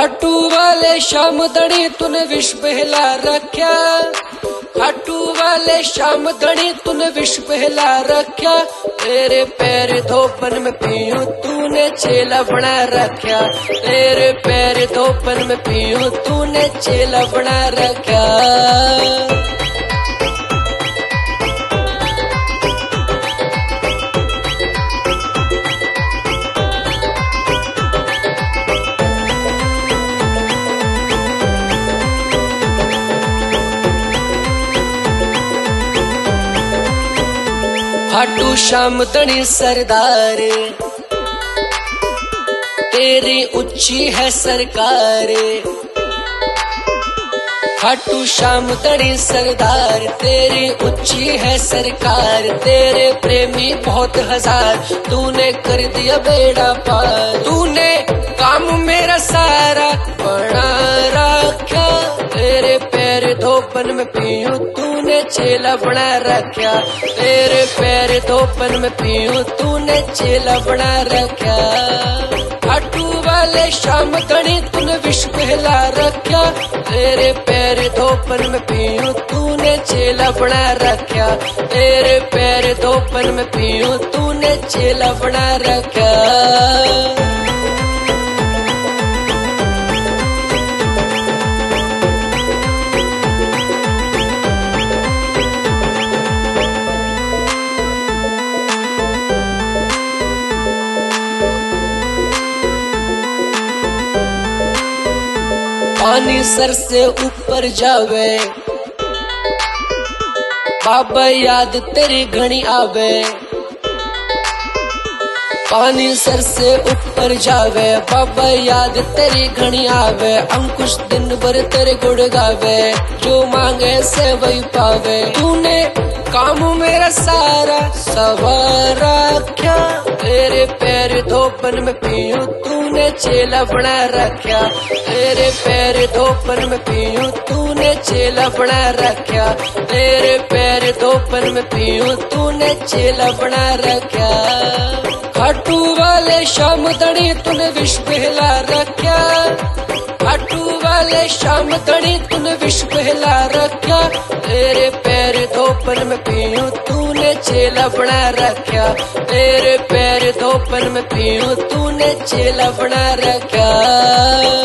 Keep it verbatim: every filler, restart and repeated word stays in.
खाटू वाले शाम दड़ी तूने विष बहला रख्या, खाटू वाले शाम दड़ी तूने विष बहला रख्या। तेरे पैर धोपन में पीयूं तूने चेला बना रख्या, तेरे पैर धोपन में पीयूं तूने चेला बना रख्या। खाटू श्याम दड़ी सरदार तेरी ऊंची है सरकार, खाटू श्याम दड़ी सरदार तेरी ऊंची है सरकार। तेरे प्रेमी बहुत हजार तूने कर दिया बेड़ा पार, तूने काम मेरा सारा बना रखा। तेरे पैर धोपन में पीयूं तूने चेला बना रख्या, तेरे पैर धोपन में पीयूं तूने चेला बना रख्या। खाटू वाले शाम दड़ी तूने विष बहला रख्या, तेरे पैर धोपन में पीयूं तूने चेला बना रख्या, तेरे पैर धोपन में पीयूं तूने चेला बना रख्या। पानी सर से ऊपर जावे बाबा याद तेरी घनी आवे, पानी सर से ऊपर जावे बाबा याद तेरी घनी आवे। अंकुश दिन भर तेरे गुड़ गावे, जो मांगे से वही पावे। तूने काम मेरा सारा सवार रख्या, तेरे पैर धोपन में पीयूं तूने चेला बना रख्या, तेरे पैर धोपन में पीयूं तूने चेला बना रख्या, तेरे पैर धोपन में पीयूं तूने चेला बना रख्या। खाटू वाले शाम दड़ी तूने विष बहला रख्या, खाटू वाले शाम दड़ी तूने विष बहला रख्या। तेरे पैर धोपन में पीयूं तूने चेला बना रख्या, तेरे पैर धोपन में पीयूं तूने चेला बना रख्या।